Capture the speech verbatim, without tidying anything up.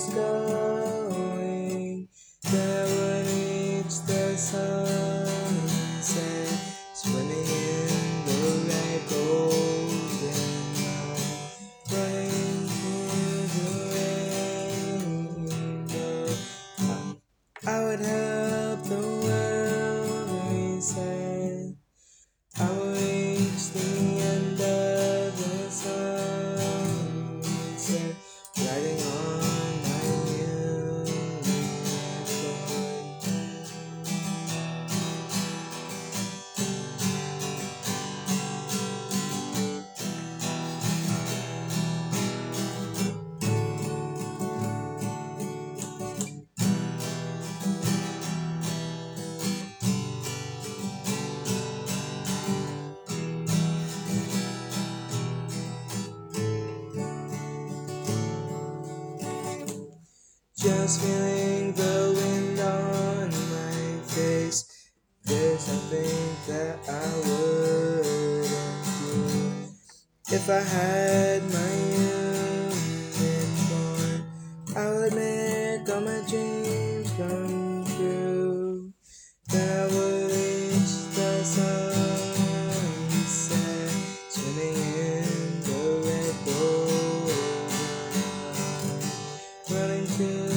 was going. Then I would reach the sunset, swimming in the red golden light, running through the rainbow. I would help the world, he said. I will reach the end of the sunset, riding on my unicorn. Just feeling the wind on my face. There's something that I wouldn't do if I had my unicorn. I would make all my dreams come true. Then I would reach the sunset, swimming in the red gold, running through